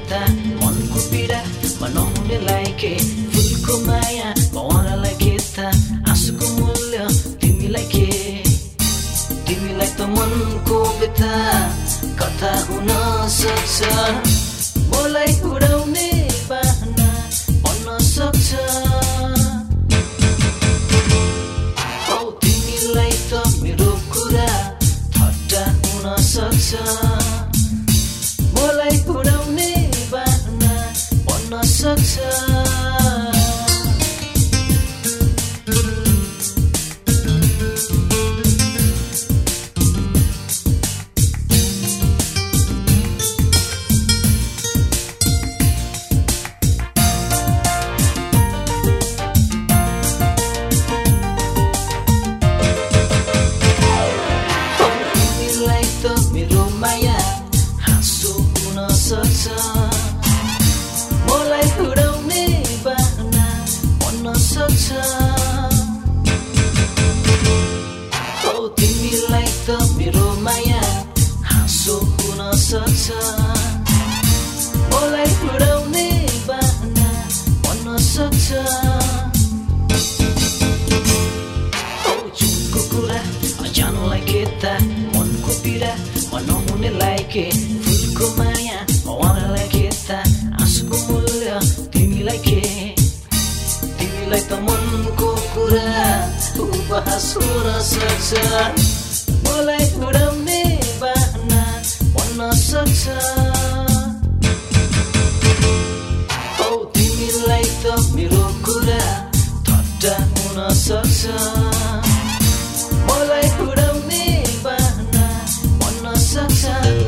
त मनको पीडा बनाउनेलाई के फुलको माया भवनलाई के त आँसुको मूल्य तिमीलाई के तिमीलाई त मनको व्यथा कथा हुन सक्छ मलाई उडाउने बहाना बन्न सक्छ औ तिमीलाई त मेरो कुरा ठट्टा हुन सक्छ मलाई उडाउने बहाना बन्न सक्छ मेरो माया हाँसो हुन सक्छ मलाई उडाउने बहाना बन्न सक्छ औ तिमीलाई त मेरो माया हाँसो हुन सक्छ मलाई उडाउने बहाना बन्न सक्छ औ झुमको कुरा अजानलाई के त मनको पीडा बनाउनेलाई के फुलको माया भवनलाई के त आँसुको मूल्य तिमीलाई के तिमीलाई त मनको कुरा उपहास हुन सक्छ मलाई उडाउने बहाना बन्न सक्छ औ तिमीलाई त मेरो कुरा ठट्टा हुन सक्छ मलाई उडाउने बहाना बन्न सक्छ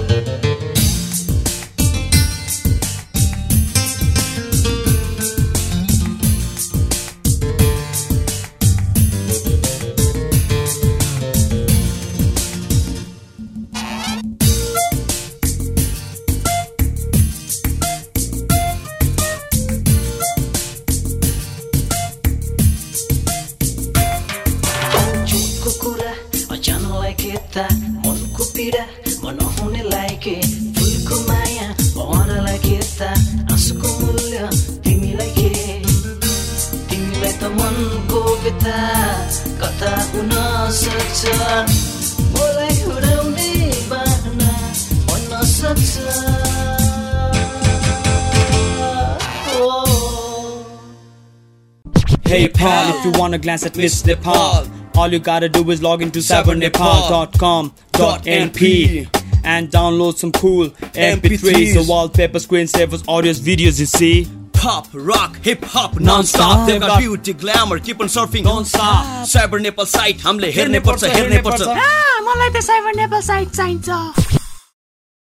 मनको पीडा बनाउनेलाई के फुलको माया भवनलाई के त आँसुको मूल्य तिमीलाई के तिमीलाई त मनको व्यथा कथा हुन सक्छ मलाई उडाउने बहाना बन्न सक्छ Hey Paul, if you wanna glance at Miss Nepal, all you gotta do is log into cybernepal.com.np and download some cool MP3s, so wallpaper, screensavers, audios, videos, you see. Pop, rock, hip-hop, non-stop. They've got beauty, glamour, keep on surfing non-stop. Cyber Nepal site, hamle herne parcha. मलाई त cyber Nepal site चाहिन्छ